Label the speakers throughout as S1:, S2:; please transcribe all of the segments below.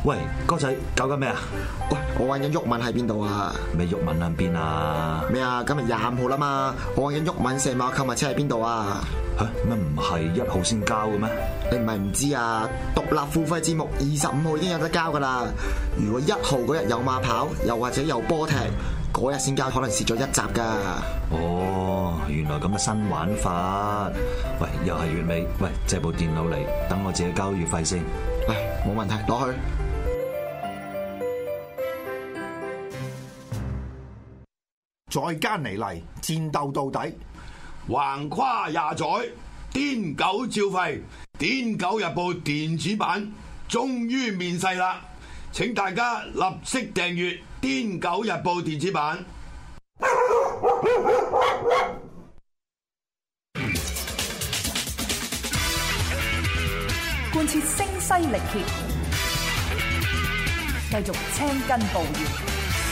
S1: 喂，哥仔，搞緊咩啊？
S2: 喂，我揾緊毓民喺邊度啊？
S1: 咩毓民喺邊啊？
S2: 咩啊？今日25號啦嘛，我揾緊毓民成碼購物車喺邊度啊？
S1: 嚇，乜唔係1號先交嘅咩？
S2: 你唔係唔知啊？獨立付費節目25號已經有得交噶啦。如果1號嗰日有馬跑，又或者有波踢，嗰日先交，可能蝕咗1集噶。
S1: 哦，原來咁嘅新玩法。喂，又係月尾，喂，借部電腦嚟，等我自己交月費先。
S2: 唉，冇問題，攞去。
S3: 再艱尼嚟，戰鬥到底，
S4: 橫跨廿載，癲狗照吠，癲狗日報電子版終於面世啦！請大家立即訂閱癲狗日報電子版。
S5: 貫徹聲嘶力竭，繼續青筋暴現，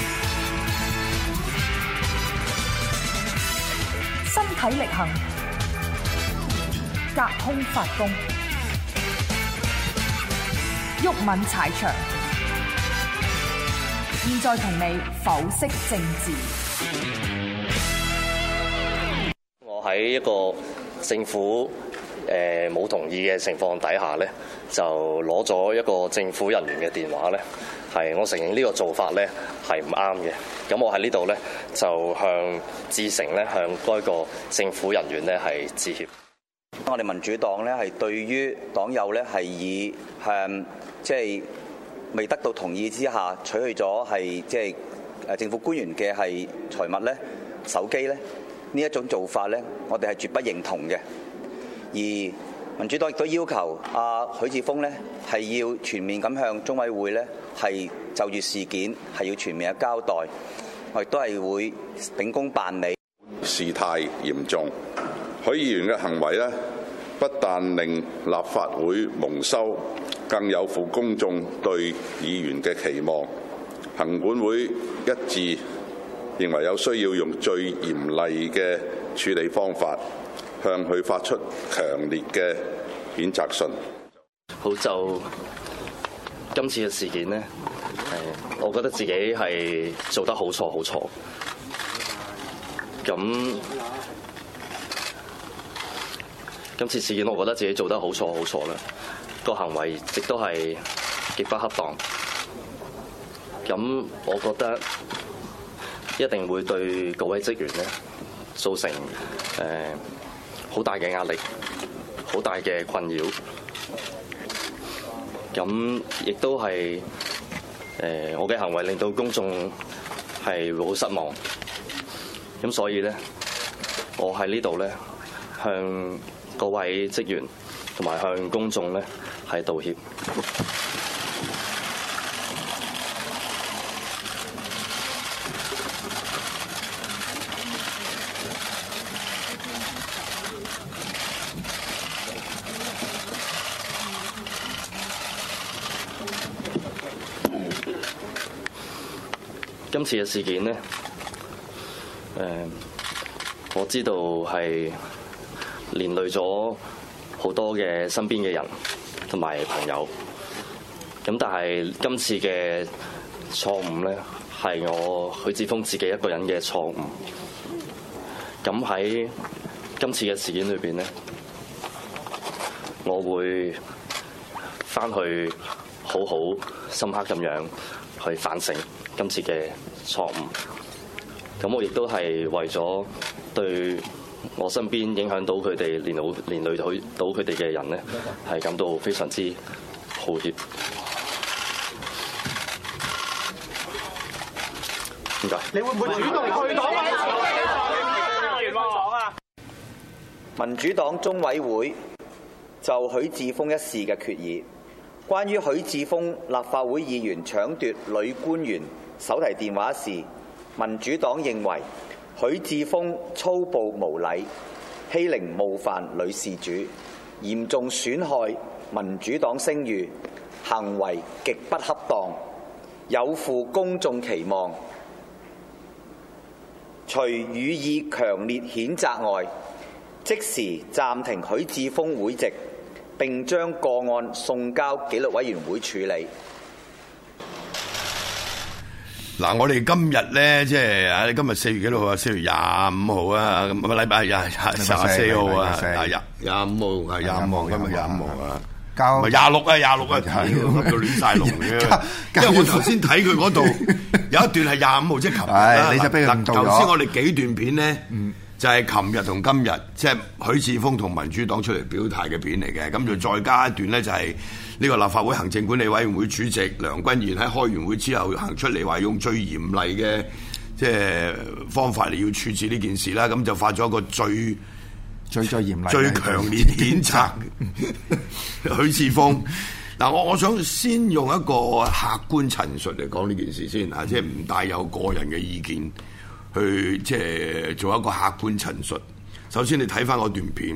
S5: 身體力行，隔空發功，毓民踩場。現在同你剖析政治。
S6: 我喺一個政府冇同意嘅情況底下咧，就攞咗一個政府人員嘅電話咧，係我承認呢個做法咧係唔啱嘅。咁我喺呢度咧就向致誠咧向該個政府人員咧係致歉。
S7: 我哋民主黨咧係對於黨友咧係以即係未得到同意之下取去咗係即係政府官員嘅係財物咧、手機咧呢一種做法咧，我哋係絕不認同嘅。而民主黨亦都要求許智峰咧係要全面咁向中委會咧係就住事件係要全面嘅交代，我亦都係會秉公辦理。
S8: 事態嚴重，許議員嘅行為咧，不但令立法會蒙羞，更有負公眾對議員嘅期望。行管會一致認為有需要用最嚴厲嘅處理方法，向佢發出強烈嘅譴責信。
S6: 好，就今次嘅事件呢，我覺得自己係做得好錯，好錯。咁今次事件，我覺得自己做得好錯，好錯啦。個行為亦都係極不恰當。咁我覺得一定會對各位職員咧造成好大嘅壓力，好大嘅困擾。咁亦都係我嘅行為令到公眾係會好失望。咁所以咧，我喺呢度咧向各位職員同埋向公眾咧係道歉。今次嘅事件呢，我知道係連累咗好多嘅身邊嘅人同埋朋友。咁但係今次嘅錯誤呢，係我許智峰自己一個人嘅錯誤。咁喺今次嘅事件裏邊呢，我會返去好好深刻咁樣去反省今次嘅錯誤。咁我亦都係為咗對我身邊影響到佢哋連累到佢哋嘅人咧，係感到非常之抱歉。唔該。
S3: 你會唔會主動去黨啊？
S7: 民主黨中委會就許智峰一事嘅決議，關於許智峰立法會議員搶奪女官員手提電話一事，民主黨認為許智峰粗暴無禮、欺凌冒犯女事主，嚴重損害民主黨聲譽，行為極不恰當，有負公眾期望。除予以強烈譴責外，即時暫停許智峰會籍，並將個案送交紀律委員會處理。
S4: 嗱，我哋今日咧，即係今日4月幾多號啊？4月25號啊，咁禮拜日24號啊，25號係25號，今日25號啊，唔係26啊，到亂晒龍嘅。因為我頭先睇佢嗰度有一段係25號，即係琴日啦。
S3: 你就俾佢誤導咗。
S4: 頭先我哋幾段片咧，就係琴日同今日，即係許智峰同民主黨出嚟表態嘅片嚟嘅。咁就再加一段咧，就係呢個立法會行政管理委員會主席梁君彥喺開完會之後行出嚟話用最嚴厲嘅即係方法嚟要處置呢件事啦，咁就發咗一個最嚴厲、最強烈譴責許智峰。嗱，我想先用一個客觀陳述嚟講呢件事先嚇，即係唔帶有個人嘅意見去即係做一個客觀陳述。首先你睇翻嗰段片，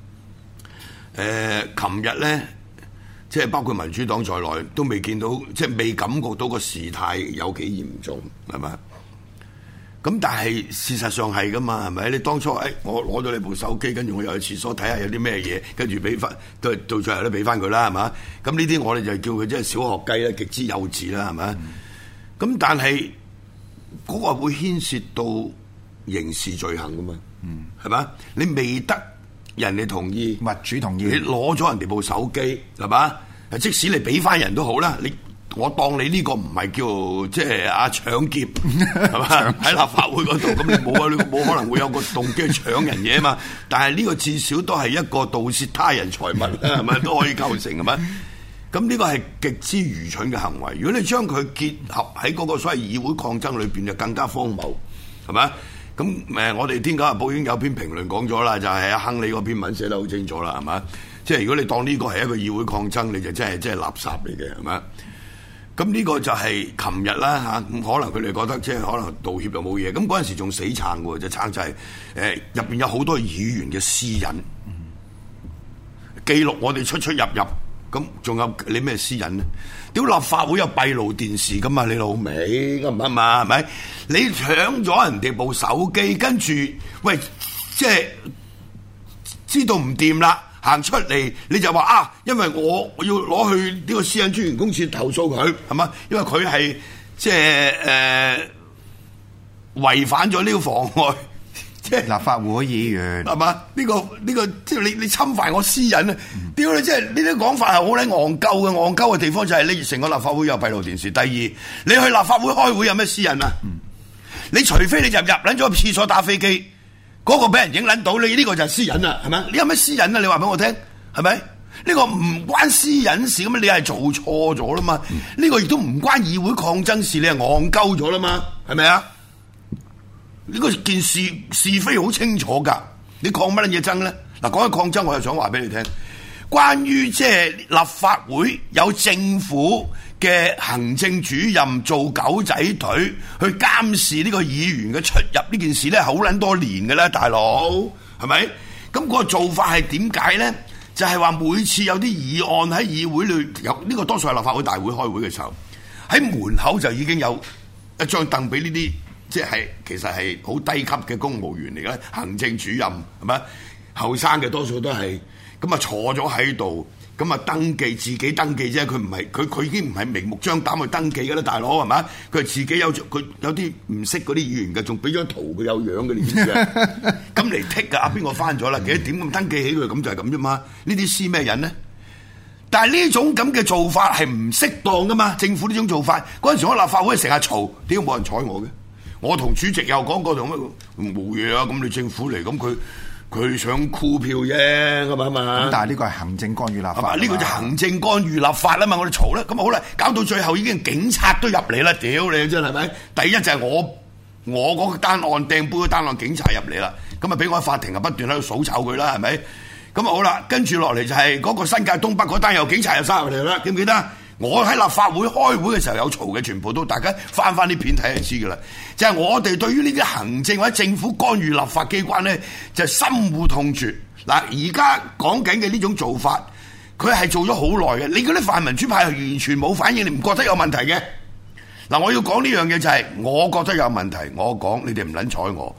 S4: 琴日咧。即係包括民主黨在內，都未見到，即係未感覺到個事態有幾嚴重，係咪？咁但係事實上係噶嘛，係咪？你當初我攞咗你部手機，跟住我又去廁所睇下有啲咩嘢，跟住俾翻，到最後都俾翻佢啦，係嘛？咁呢啲我哋就叫佢即係小學雞啦，極之幼稚啦，係咪？咁但係嗰個會牽涉到刑事罪行噶嘛，係嘛？你未得人哋同意，
S3: 物主同意，
S4: 你攞咗人哋部手機，係嘛？即使你俾翻人都好啦，我當你呢個唔係叫即係搶劫，係嘛？喺立法會嗰度，咁你冇可能會有個動機去搶人嘢啊嘛？但係呢個至少都係一個盜竊他人財物啦，係咪都可以構成係咪？咁呢個係極之愚蠢嘅行為。如果你將佢結合喺嗰個所謂議會抗爭裏邊，就更加荒謬，係咪？咁我哋《天九日報》已經有篇評論講咗啦，就係阿亨利嗰篇文寫得好清楚啦，係嘛？即係如果你當呢個係一個議會抗爭，你就真係垃圾嚟嘅，係嘛？咁呢個就係琴日啦嚇，咁可能佢哋覺得即係可能道歉就冇嘢，咁嗰陣時仲死撐喎，就撐就係入邊有好多議員嘅私隱，記錄我哋出入，咁仲有你咩私隱呢？屌立法會有閉路電視噶嘛？你老味啱唔啱啊？係咪？你搶咗人哋部手機，跟住喂，即係知道唔掂啦，行出嚟你就話因為我要攞去呢個私隱專員公署投訴佢，係嘛？因為佢係即係違反咗呢個妨礙。即係
S3: 立法會議員
S4: 係嘛？呢個即係你侵犯我私隱啊！屌你！即係呢啲講法係好撚戇鳩嘅，戇鳩嘅地方就係你成個立法會有閉路電視。第二，你去立法會開會有咩私隱啊？你除非你就入撚咗個廁所打飛機，嗰個俾人影撚到你，呢個就係私隱啦，係咪？你有咩私隱啊？你話俾我聽，係咪？呢個唔關私隱事，咁你係做錯咗啦嘛？呢個亦都唔關議會抗爭事，你係戇鳩咗啦嘛？係咪啊？呢個件事是非好清楚㗎，你抗乜嘢爭咧？嗱，講起抗爭，我又想話俾你聽，關於即係立法會有政府嘅行政主任做狗仔隊去監視呢個議員嘅出入呢件事咧，好撚多年嘅啦，大佬係咪？咁個做法係點解咧？就係話每次有啲議案喺議會裏有呢個，多數係立法會大會開會嘅時候，喺門口就已經有一張凳俾呢啲。即係其實係好低級嘅公務員嚟嘅，行政主任係咪？後生嘅多數都係咁啊，坐咗喺度，咁啊登記自己登記啫，佢唔係佢已經唔係明目張膽去登記嘅啦，大佬係咪？佢自己佢有啲唔識嗰啲議員嘅，仲俾張圖佢有樣嘅，你知唔知啊？咁嚟剔㗎，邊個翻咗啦？幾多點咁登記起佢，咁就係咁啫嘛。呢啲私咩人呢？但係呢種咁嘅做法係唔適當噶嘛？政府呢種做法嗰陣時，我立法會成日嘈，點解冇人睬我嘅？我同主席又講過同乜冇嘢啊！咁你政府嚟，咁佢想箍票啫，咁啊嘛。但
S3: 係呢個係行政干預立法，
S4: 呢個就行政干預立法啊嘛！我哋嘈啦，咁好啦，搞到最後已經警察都入嚟啦！屌你真係咪？第一就係我嗰個單案掟杯嘅單案，警察入嚟啦，咁啊俾我喺法庭啊不斷喺度數臭佢啦，係咪？咁啊好啦，跟住落嚟就係嗰個新界東北嗰單，又警察又殺入嚟啦，記唔記得？我喺立法會開會嘅時候有嘈嘅，全部都大家翻啲片睇就知噶啦。就係我哋對於呢啲行政或者政府干預立法機關咧，就深惡痛絕。嗱，而家講緊嘅呢種做法，佢係做咗好耐嘅。你嗰啲泛民主派係完全冇反應，你唔覺得有問題嘅？嗱，我要講呢樣嘢就係，我覺得有問題。我講你哋唔撚睬我。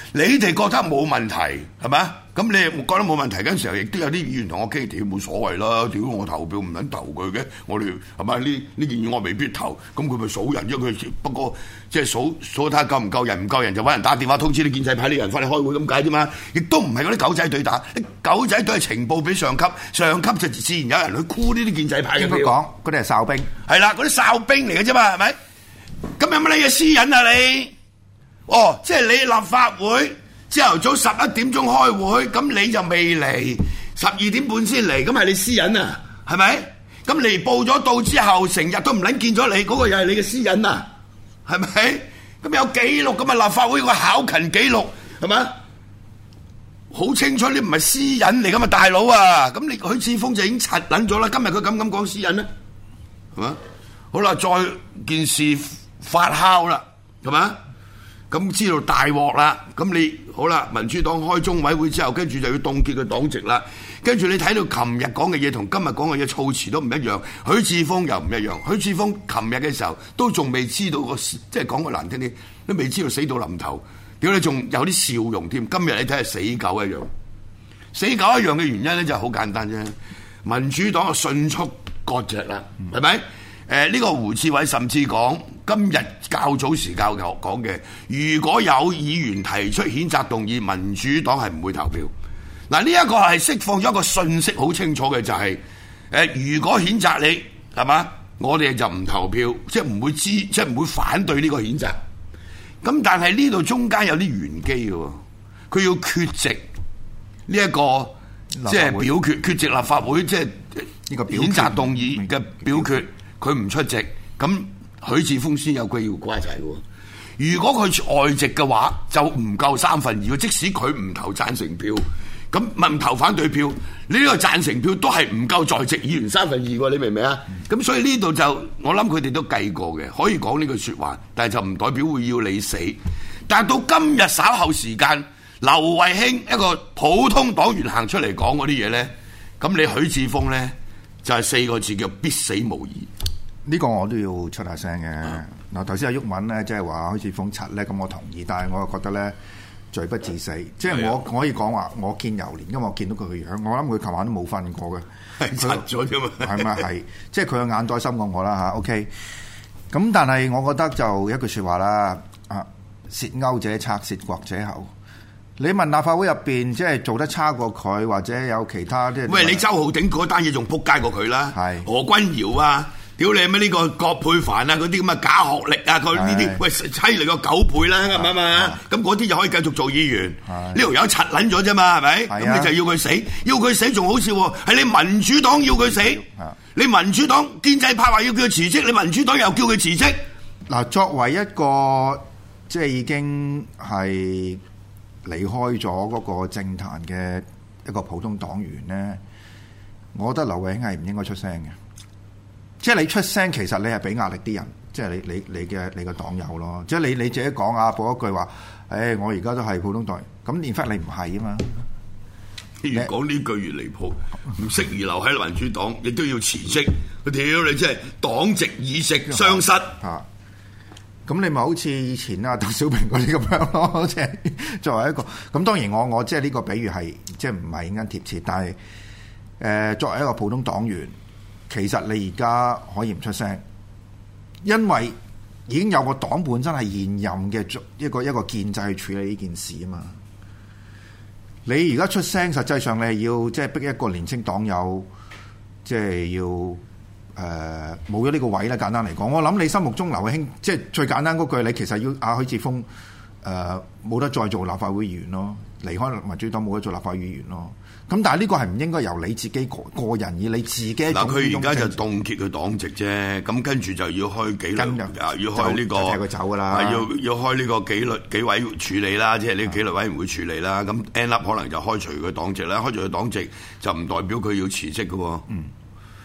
S4: 你哋覺得冇問題係咪？咁你覺得冇問題嗰陣時候，亦都有啲議員同我傾，屌冇所謂啦，屌我投票唔撚投佢嘅，我哋係咪呢件嘢我未必投，咁佢咪數人啫，佢不過即係數睇下夠唔夠人，唔夠人就揾人打電話通知啲建制派啲人翻嚟開會咁解啫嘛，亦都唔係嗰啲狗仔隊打，啲狗仔隊係情報俾上級，上級就自然有人去箍呢啲建制派嘅票。
S3: 應該講嗰啲係哨兵，
S4: 係啦，嗰啲哨兵嚟嘅啫嘛，係咪？咁有乜嘢私隱啊你？哦，即係你立法會朝頭早11點鐘開會，咁你就未嚟，12點半先嚟，咁係你私隱啊？係咪？咁你報咗到之後，成日都唔撚見咗你，嗰個又係你嘅私隱啊？係咪？咁有記錄咁啊？立法會個考勤記錄係咪？好清楚，你唔係私隱嚟噶嘛，大佬啊！咁你許智峰就已經柒撚咗啦。今日佢咁講私隱咧，係嘛？好啦，再件事發酵啦，係嘛？咁知道大鑊啦，咁你好啦，民主黨開中委會之後，跟住就要凍結佢黨籍啦。跟住你睇到琴日講嘅嘢同今日講嘅嘢措辭都唔一樣，許智峰又唔一樣。許智峰琴日嘅時候都仲未知道即係講句難聽啲，都未知道死到臨頭，屌你仲有啲笑容添。今日你睇係死狗一樣，死狗一樣嘅原因咧就係好簡單啫。民主黨就迅速割席啦，係咪？呢個胡志偉甚至講，今日較早時講嘅，如果有議員提出譴責動議，民主黨係唔會投票。嗱，呢一個係釋放咗一個訊息，好清楚嘅就係、如果譴責你係嘛，我哋就唔投票，即係唔會即係唔會反對呢個譴責。咁但係呢度中間有啲玄機嘅，佢要缺席呢一個即係表決，缺席立法會即係呢個譴責動議嘅表決。佢唔出席，咁許智峰先有機會瓜柴喎。如果佢外席嘅話，就唔夠2/3。即使佢唔投贊成票，咁唔投反對票，你呢個贊成票都係唔夠在席議員2/3喎。你明唔明啊？咁所以呢度就我諗佢哋都計過嘅，可以講呢句説話，但係就唔代表會要你死。但係到今日稍後時間，劉慧卿一個普通黨員行出嚟講嗰啲嘢咧，咁你許智峰咧就係4個字叫必死無疑。
S3: 呢個我都要出下聲嘅。嗱，頭先阿毓民咧，即係話許智峰柒咧，咁我同意，但係我又覺得咧罪不至死。即係我可以講話，我見猶憐，因為我見到佢嘅樣，我諗佢琴晚都冇瞓過嘅，
S4: 係柒咗啫嘛。
S3: 係咪係？即係佢嘅眼袋深過我啦嚇。OK。咁但係我覺得就一句説話啦，竊鈎者賊，竊國者侯。你問立法會入邊即係做得差過佢，或者有其他即係？喂，
S4: 你周浩鼎嗰單嘢仲撲街過佢啦。係何君堯啊！屌你咩呢個葛珮帆啊，嗰啲咁嘅假學歷啊，佢呢啲喂犀利過9倍啦，係咪啊？咁嗰啲就可以繼續做議員。呢條友柒撚咗啫嘛，係咪？咁你就要佢死，要佢死仲好笑喎，係你民主黨要佢死，你民主黨建制派話要叫佢辭職，你民主黨又叫佢辭職。
S3: 嗱，作為一個即係已經係離開咗嗰個政壇嘅一個普通黨員咧，我覺得劉慧卿係唔應該出聲嘅。即係你出聲，其實你係俾壓力啲人，即係你嘅黨友咯。即係你自己講啊，報一句話，我而家都係普通黨員，咁連翻你唔係啊嘛。
S4: 越講呢句越離譜，唔適宜留喺民主黨，亦都要辭職。屌你真係黨籍議席喪失
S3: 啊！咁你咪好似以前啊鄧小平嗰啲咁樣咯，即係作為一個咁，當然我即係呢個比喻係即係唔係應該貼切，但係作為一個普通黨員。其實你而家可以唔出聲，因為已經有個黨本身係現任嘅一個建制去處理呢件事啊嘛。你而家出聲，實際上你係要即係逼一個年青黨友，即係要冇咗呢個位啦。簡單嚟講，我諗你心目中劉慧卿，即係最簡單嗰句，你其實要許智峰冇得再做立法會議員咯，離開民主黨冇得做立法會議員咯。咁但係呢個係唔應該由你自己個人以你自己嗱，
S4: 佢而家就凍結佢黨籍啫，咁跟住就要開紀律，要開呢個
S3: 踢佢走㗎啦，
S4: 要開呢個紀委處理啦，即係呢個紀律委員會處理啦。咁 end up 可能就開除佢黨籍啦，開除佢黨籍就唔代表佢要辭職㗎喎。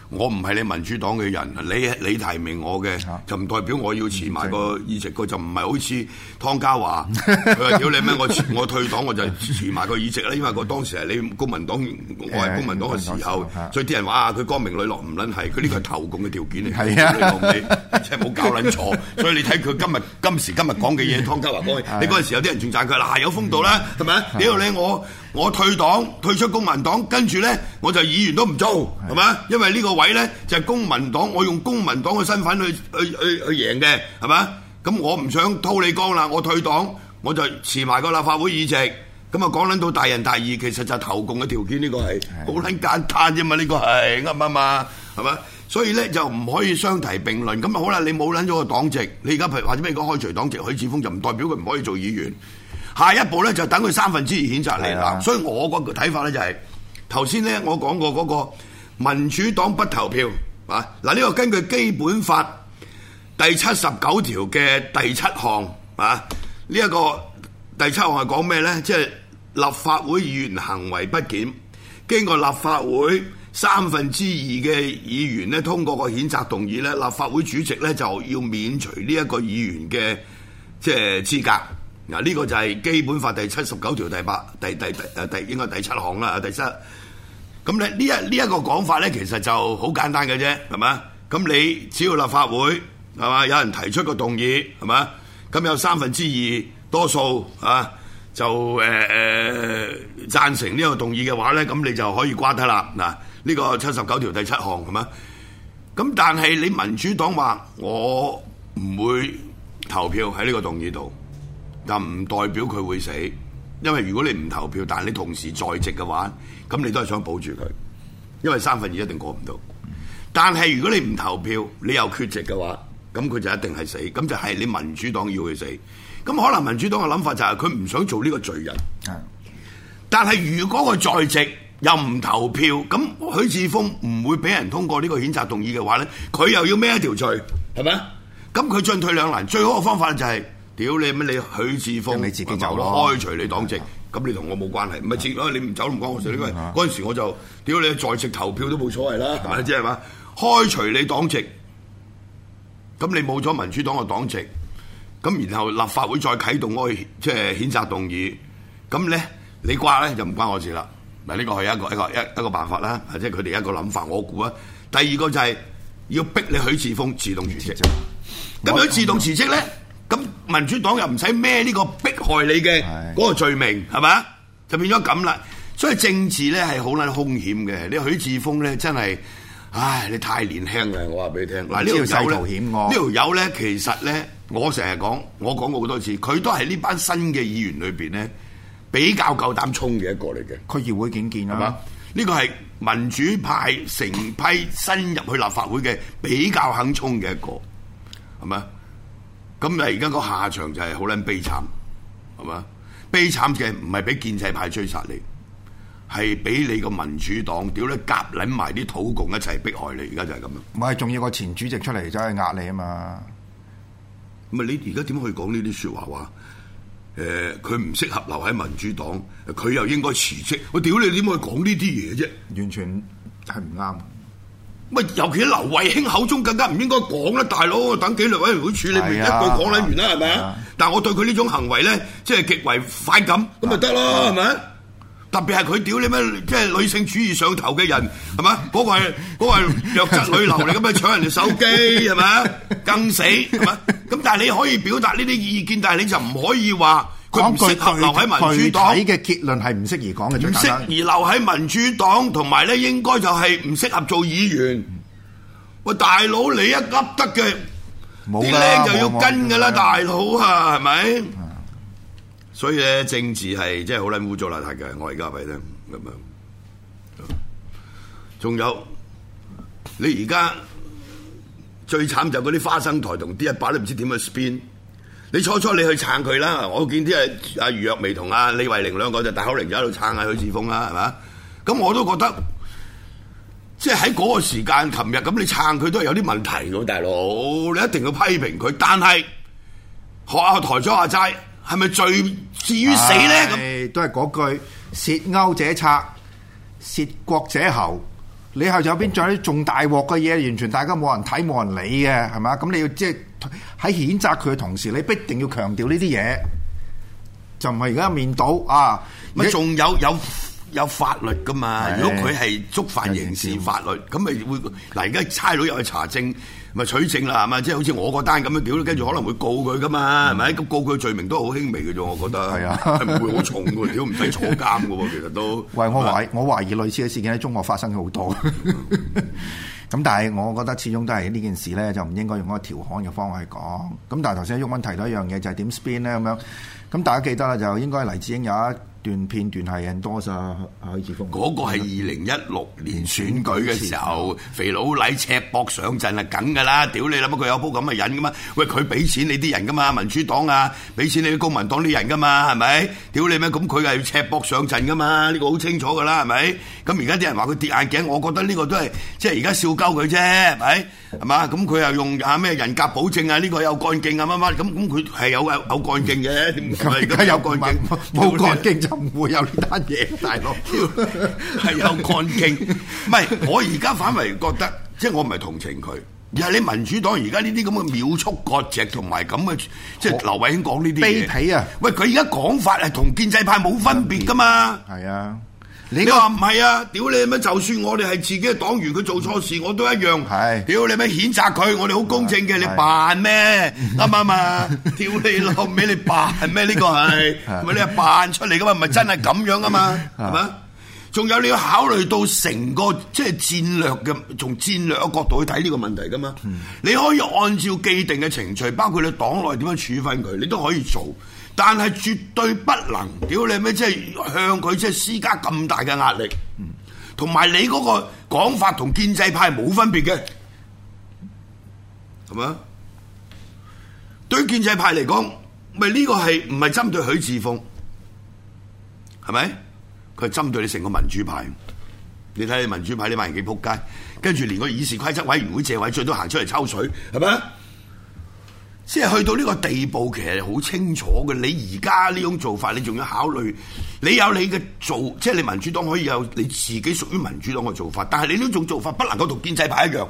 S4: 我唔係你民主黨嘅人，你提名我嘅，就唔代表我要辭埋個議席，佢就唔係好似湯家驊，佢話屌你咩，我退黨我就辭埋個議席啦，因為我當時係你公民黨，我係公民黨嘅時候，所以啲人話佢光明磊落唔撚係，佢呢個係投共嘅條件嚟，你真係冇搞撚錯，所以你睇佢今時今日講嘅嘢，湯家驊講嘅，你嗰陣時有啲人仲讚佢嗱有風度啦，係咪啊？屌你我退黨退出公民黨，跟住咧我就議員都唔做，係咪？因為呢個位咧就係公民黨，我用公民黨嘅身份去贏嘅，係咪？咁我唔想掏你光啦，我退黨我就辭埋個立法會議席。咁啊講撚到大仁大義，其實就係投共嘅條件，呢個係好撚簡單啫嘛，呢個係啱唔啱啊？係咪？所以咧就唔可以相提並論。咁啊好啦，你冇撚咗個黨籍，你而家或者咩講開除黨籍，許智峯就唔代表佢唔可以做議員。下一步咧就等佢2/3譴責你啦，所以我個睇法咧就係頭先咧我講過嗰個民主黨不投票啊，嗱呢個根據基本法第79條嘅第7項啊，呢一個第7項係講咩咧？即係立法會議員行為不檢，經過立法會2/3嘅議員咧通過個譴責動議咧，立法會主席咧就要免除呢一個議員嘅即係資格。嗱，呢個就係基本法第79條應該第7項啦，第7。咁你呢一個講法咧，其實就好簡單嘅啫，係嘛？咁你只要立法會係嘛，有人提出個動議係嘛，咁有2/3多數啊，就贊成呢個動議嘅話咧，咁你就可以瓜得啦。嗱，呢個79條第7項係嘛？咁但係你民主黨話我唔會投票喺呢個動議度。但唔代表佢會死，因為如果你唔投票，但係你同時在席嘅話，咁你都係想保住佢，因為2/3一定過唔到。但係如果你唔投票，你又缺席嘅話，咁佢就一定係死，咁就係你民主黨要佢死。咁可能民主黨嘅諗法就係佢唔想做呢個罪人。但係如果佢在席又唔投票，咁許智峯唔會俾人通過呢個譴責動議嘅話咧，佢又要孭一條罪，係咪？咁佢進退兩難，最好嘅方法就係、屌你乜你許智峯，
S3: 你自己走咯，
S4: 開除你黨籍，咁你同我冇關係，唔係你唔走唔關我事。因為嗰陣時我就屌你在籍投票都冇所謂啦，係咪即係嘛？開除你黨籍，咁你冇咗民主黨嘅黨籍，咁然後立法會再啟動嗰個即係譴責動議，咁咧你掛咧就唔關我事啦。嗱，呢個係一個辦法啦，即係佢哋一個諗法，我估啊。第二個就係要逼你許智峯自動辭職，咁如果自動辭職咧？咁民主黨又唔使孭呢個迫害你嘅嗰個罪名，係咪？就變咗咁啦。所以政治咧係好撚兇險嘅。你許智峯咧真係，唉，你太年輕啦！我話俾你聽。嗱，呢條友咧，其實咧，我成日講，我講過好多次，佢都係呢班新嘅議員裏邊咧比較夠膽衝嘅一個嚟嘅。區議會見見係嘛？呢個係民主派成批新入去立法會嘅比較肯衝嘅一個，係咪？咁啊！而家個下場就係好撚悲慘，係嘛？悲慘嘅唔係俾建制派追殺你，係俾你個民主黨屌你夾撚埋啲土共一齊迫害你。而家就係咁樣。唔係，仲要個前主席出嚟走去壓你啊嘛！咁啊，你而家點可以講呢啲説話？話佢唔適合留喺民主黨，佢又應該辭職。我屌你點可以講呢啲嘢啫？完全係唔啱。乜尤其喺劉慧卿口中更加唔應該講啦，大佬，等紀律委員會處理，咪一句講撚完啦，係咪啊？但係我對佢呢種行為咧，即係極為反感，咁咪得咯，係咪？特別係佢屌你咩，即係女性主義上頭嘅人，係嘛？嗰個係弱質女流嚟，咁樣搶人哋手機，係咪？更死，係嘛？咁但係你可以表達呢啲意見，但係你就唔可以話。佢唔適合留喺民主黨，具體嘅結論係唔適宜講嘅，唔適宜留喺民主黨，同埋咧應該就係唔適合做議員。喂，大佬你一噏得嘅，啲靚就要跟㗎啦，大佬啊，係咪？所以咧政治係真係好撚污糟邋遢嘅，我而家話你聽咁樣。仲有你而家最慘就嗰啲花生台同啲一把都唔知點去 spin。你初你去撐佢啦，我見啲阿余若薇同阿李慧玲兩個就大口玲就喺度撐下許智峯啦，係嘛？咁我都覺得，即係喺嗰個時間，琴日咁你撐佢都係有啲問題嘅，大佬，你一定要批評佢。但係學下台長話齋，係咪罪至於死咧？咁
S3: 都係嗰句，竊鈎者賊，竊國者侯。 你係有邊仲有啲仲大鑊嘅嘢，完全大家冇人睇冇人理嘅，係嘛？咁你要即係喺譴責佢嘅同時，你必定要強調呢啲嘢，就唔係而家面倒啊！
S4: 咪仲有法律噶嘛？如果佢係觸犯刑事法律，咁咪會嗱而家差佬又去查證，咪取證啦，係嘛？即係好似我嗰單咁樣屌，跟住可能會告佢噶嘛，係咪？咁告佢罪名都好輕微嘅啫，我覺得係啊，唔會好重嘅，屌唔使坐監嘅喎，其實都。喂，
S3: 我懷疑類似嘅事件喺中國發生好多。咁但係我覺得始終都係呢件事咧，就唔應該用一個調侃嘅方法去講。咁但係頭先毓民提到一樣嘢，就係點 spin 咧咁樣。咁大家記得啦，就應該黎智英有一段片段係人多曬許智峰。
S4: 嗰個係2016年選舉嘅時候，肥佬黎赤膊上陣係梗㗎啦！屌你諗乜佢有鋪咁嘅人㗎嘛？喂，佢俾錢你啲人㗎嘛？民主黨啊，俾錢你啲公民黨啲人㗎嘛？係咪？屌你咩？咁佢係赤膊上陣㗎嘛？呢個好清楚㗎啦，係咪？咁而家啲人話佢跌眼鏡，我覺得呢個都係即係而家笑鳩佢啫，係咪？係嘛？咁佢又用咩人格保證啊？呢個有幹勁啊乜乜咁佢係有幹勁嘅，點解而家有幹勁？
S3: 冇幹勁就唔會有呢單嘢，大佬
S4: 係有幹勁。唔係我而家反為覺得，即係我唔係同情佢，而係你民主黨而家呢啲咁嘅秒速割席同埋咁嘅，即係劉慧卿講呢啲嘢
S3: 卑鄙啊！
S4: 喂，佢而家講法係同建制派冇分別噶嘛？
S3: 係啊。
S4: 你話唔係啊？屌你咩！就算我哋係自己嘅黨員，佢做錯事我都一樣。係屌你咩！譴責佢，我哋好公正嘅。你扮咩？啱唔啱啊？屌你老味！你扮咩？呢個係咪你係扮出嚟噶嘛？唔係真係咁樣噶嘛？係咪？仲有你要考慮到成個即係戰略嘅，從戰略嘅角度去睇呢個問題噶嘛？你可以按照既定嘅程序，包括你黨內點樣處分佢，你都可以做。但係絕對不能，屌你咩！即係向佢即係施加咁大嘅壓力，同埋你嗰個講法同建制派冇分別嘅，係咪？對於建制派嚟講，咪呢個係唔係針對許智峰，係咪？佢係針對你成個民主派。你睇你民主派呢班人幾撲街，跟住連個議事規則委員會謝偉俊都行出嚟抽水，係咪？即係去到呢個地步，其實好清楚嘅。你而家呢種做法，你仲要考慮，你有你嘅做，即係你民主黨可以有你自己屬於民主黨嘅做法，但係你呢種做法不能夠同建制派一樣。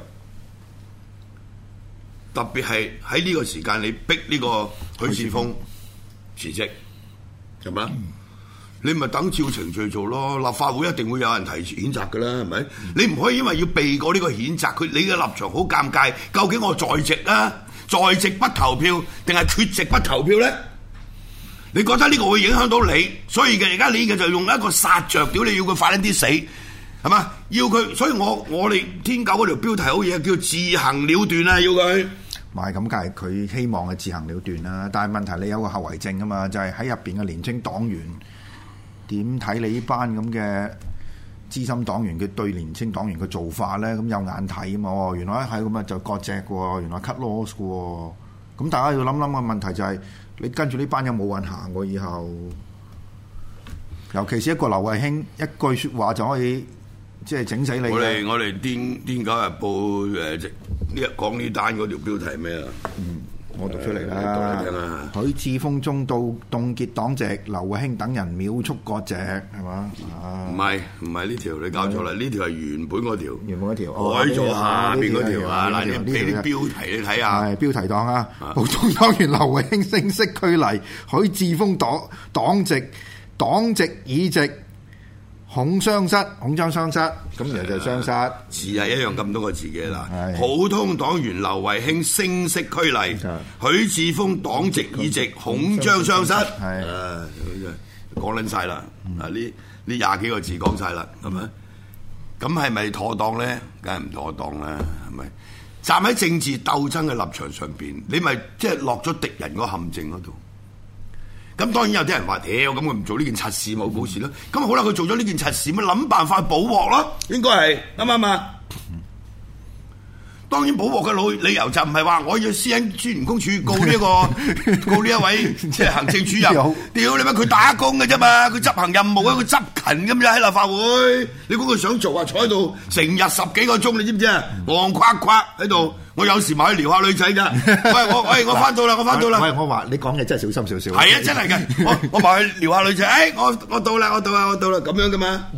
S4: 特別係喺呢個時間，你逼呢個許智峰辭職，係咪？你咪等照程序做咯。立法會一定會有人提出譴責㗎啦，係咪？你唔可以因為要避過呢個譴責，你嘅立場好尷尬。究竟我在席啊？在席不投票定係缺席不投票咧？你覺得呢個會影響到你，所以嘅而家你嘅就用一個殺着屌，你要佢快啲死，係嘛？要佢，所以我哋天狗嗰條標題好嘢，叫自行了斷啊！要佢，
S3: 唔係咁，梗係佢希望係自行了斷啦。但係問題你有個後遺症啊嘛，就係喺入邊嘅年青黨員點睇你呢班咁嘅資深黨員嘅對年青黨員嘅做法咧，咁有眼睇啊嘛！哦，原來係咁啊，就割席喎，原來 cut loss 嘅喎。咁大家要諗諗嘅問題就係，你跟住呢班有冇運行喎？以後，尤其是一個劉慧卿一句説話就可以即係整死你。我
S4: 哋癲狗日報呢講呢單嗰條標題係咩啊？
S3: 我讀出嚟啦。許智峰中到凍結黨籍，劉慧卿等人秒速割席，係嘛？
S4: 唔係呢條，你搞錯啦！呢條係原本嗰條，
S3: 改
S4: 咗下邊嗰條啊！嗱，你俾啲標題你睇下。
S3: 係標題黨啊！普通黨員劉慧卿正式驅離，許智峰黨籍議席恐相失，恐將相失，咁然後就相失，
S4: 字係一樣咁多個字嘅啦。普通黨員劉慧卿正式驅離，許智峰黨籍議席恐將相失。係講撚晒啦！啊呢20幾個字講晒啦，係咪？咁係咪妥當咧？梗係唔妥當啦，係咪？站喺政治鬥爭嘅立場上邊，你咪即係落咗敵人嗰陷阱嗰度。咁當然有啲人話：屌，咁佢唔做呢件柒事冇報事咯。咁好啦，佢做咗呢件柒事，咪諗辦法補鑊咯。應該係啱唔啱啊？當然補鑊嘅理由就唔係話我要私隱專員公署告呢一位即係行政主任。屌你乜？佢打工嘅啫嘛，佢執行任務啊，佢執勤咁樣喺立法會。你估佢想做啊？坐喺度成日10幾個鐘，你知唔知啊？戇夸夸喺度。我有時埋去撩下女仔㗎。喂，我翻到啦，
S3: 喂，我話你講嘢真係小心少少。
S4: 係啊，真係嘅。我埋去撩下女仔。我到啦，咁樣㗎嘛。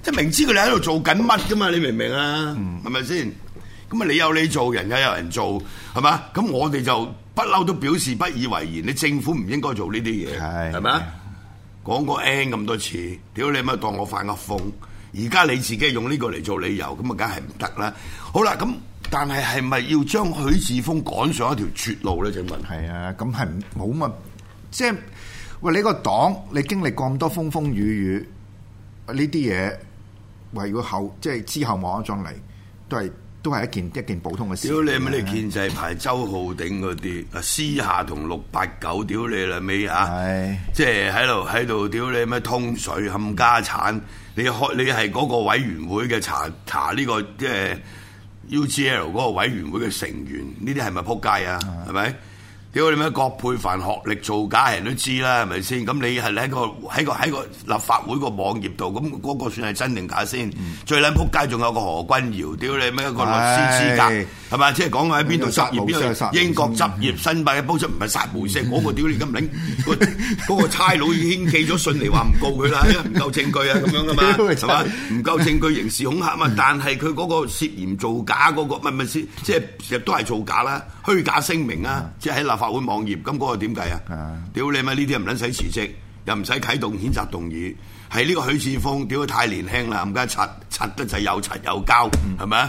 S4: 即係明知佢哋喺度做緊乜噶嘛？你明唔明啊？係咪先？咁啊，你有你做，人有人做，係嘛？咁我哋就不嬲都表示不以為然。你政府唔應該做呢啲嘢，係咪啊？講過 N 咁多次，屌你咪當我發噏風。而家你自己用呢個嚟做理由，咁啊梗係唔得啦。好啦，咁但係咪要將許智峰趕上一條絕路咧？請問
S3: 係啊，咁係冇乜，即係喂你個黨，你經歷過咁多風風雨雨，呢啲嘢，喂如果後即係之後望一將嚟，都係一件普通嘅事。
S4: 屌你咪你建制派周浩鼎嗰啲啊，私下同689屌你啦尾啊！即係喺度屌你咩通水冚家產。你係嗰個委員會嘅查呢個即係 UGL 嗰個委員會嘅成員，呢啲係咪撲街啊？係咪？屌你咩葛珮帆學歷造假人都知啦，係咪先？咁你係喺個立法會個網頁度，咁嗰個算係真定假先？最撚撲街仲有個何君堯，屌你咩一個律師資格係咪？即係講喺邊度執業？邊度英國執業申辦嘅報出唔係殺無赦，嗰個屌你咁撚嗰個差佬已經寄咗信嚟話唔告佢啦，因為唔夠證據啊咁樣噶嘛，係嘛？唔夠證據刑事恐嚇嘛，但係佢嗰個涉嫌造假嗰個咪先，即係都係造假啦，虛假聲明啊，即係喺立法會網頁，咁嗰個點計啊？屌你咪呢啲唔撚使辭職，又唔使啟動譴責動議，係呢個許智峰，屌佢太年輕啦，唔該柒得就有柒有交，係咪啊？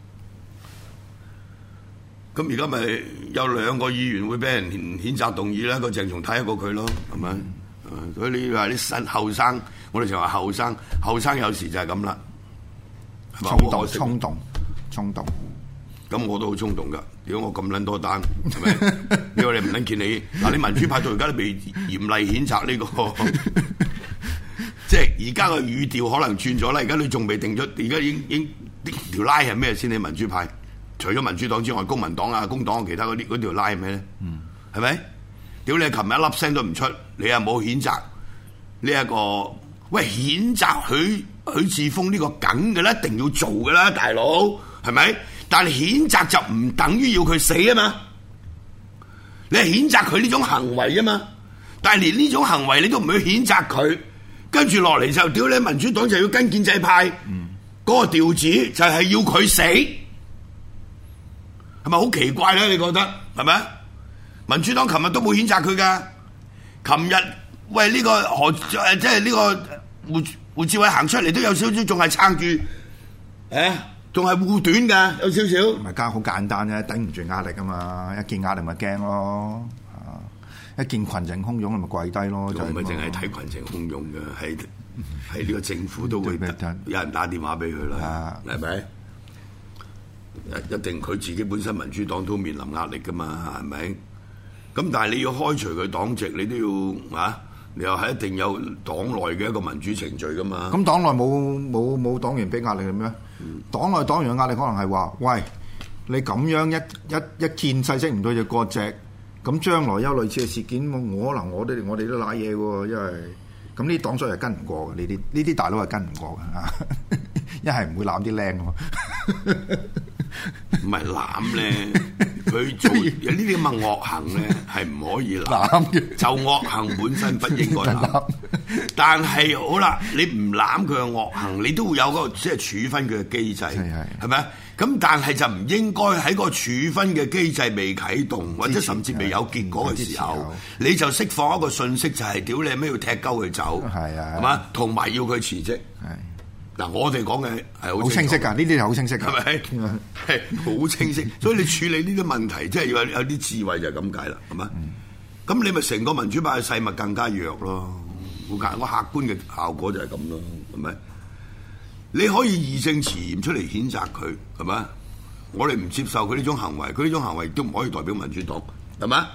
S4: 咁而家咪有2個議員會俾人譴責動議啦，個鄭松泰一個佢咯，係咪？所以你話啲新後生，我哋就話後生有時就係咁啦，
S3: 衝動。
S4: 咁我都好衝動噶，如果我咁撚多單，係咪？因為你唔撚見你嗱，你民主派到而家都未嚴厲譴責呢個，即係而家個語調可能轉咗啦。而家你仲未定咗，而家已經條拉係咩先？你民主派除咗民主黨之外，公民黨啊、工黨其他嗰條拉係咩咧？係咪？屌你！琴日一粒聲都唔出，你又冇譴責呢一個？喂，譴責許智峰呢個梗嘅啦，一定要做嘅啦，大佬係咪？但係譴責就唔等於要佢死啊嘛！你係譴責佢呢種行為啊嘛！但係連呢種行為你都唔去譴責佢，跟住落嚟就屌你民主黨就要跟建制派嗰個調子，就係要佢死，係咪好奇怪咧？你覺得係咪？民主黨琴日都冇譴責佢噶，琴日喂呢個即係呢個胡志偉行出嚟都有少少仲係撐住仲係護短㗎，有少少。
S3: 唔係家好簡單啫，頂唔住壓力啊嘛！一見壓力咪驚咯，一見群情洶湧咪跪低咯。就唔係淨係睇群情洶湧嘅，係呢個政府都會有人打電話俾佢啦，
S4: 係咪？一定佢自己本身民主黨都面臨壓力㗎嘛，係咪？咁但係你要開除佢黨籍，你都要你又係一定有黨內嘅一個民主程序㗎嘛？咁
S3: 黨內冇黨員俾壓力嘅咩？黨內黨員嘅壓力可能係話：喂，你咁樣一見勢色唔對就割席，咁將來有類似嘅事件，可能我哋都賴嘢喎，因為咁呢啲黨所係跟唔過嘅，呢啲大佬係跟唔過嘅，一係唔會攬啲靚喎，
S4: 唔係攬咧。佢做有呢啲咁嘅惡行咧，係唔可以攬嘅。就惡行本身不應該攬，但係好啦，你唔攬佢嘅惡行，你都會有嗰個即係處分佢嘅機制，係咪啊？咁但係就唔應該喺個處分嘅機制未啟動，或者甚至未有結果嘅時候，你就釋放一個訊息，就係屌你咩要踢鳩佢走，係嘛？同埋要佢辭職。嗱，我哋講嘅係好清晰㗎，呢啲係好清晰㗎，係咪？係好清晰，所以你處理呢啲問題，即係要有啲智慧就係咁解啦，係嘛？咁你咪成個民主派嘅勢咪更加弱咯？我客觀嘅效果就係咁咯，係咪？你可以義正辭嚴出嚟譴責佢，係咪？我哋唔接受佢呢種行為，佢呢種行為都唔可以代表民主黨，係咪？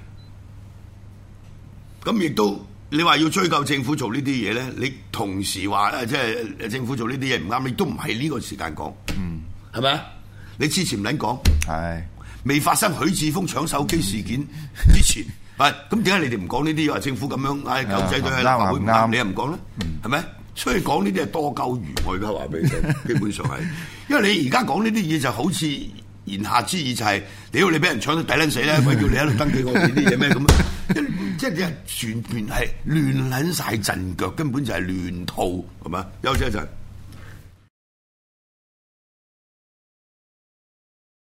S4: 咁亦都。你話要追究政府做呢啲嘢咧，你同時話即係政府做呢啲嘢唔啱，你都唔係呢個時間講，係咪啊？你之前唔撚講，係未發生許智峰搶手機事件之前，咁點解你哋唔講呢啲？話政府咁樣狗仔隊喺立法會唔啱，你又唔講咧？係咪？所以講呢啲係多鳩餘，我而家話俾你聽，基本上係，因為你而家講呢啲嘢就好似言下之意就係，屌你俾人搶到抵撚死咧，鬼叫你喺度登記我呢啲嘢咩咁？即係全盤係亂撚晒陣腳，根本就係亂套，係嘛？休息一陣。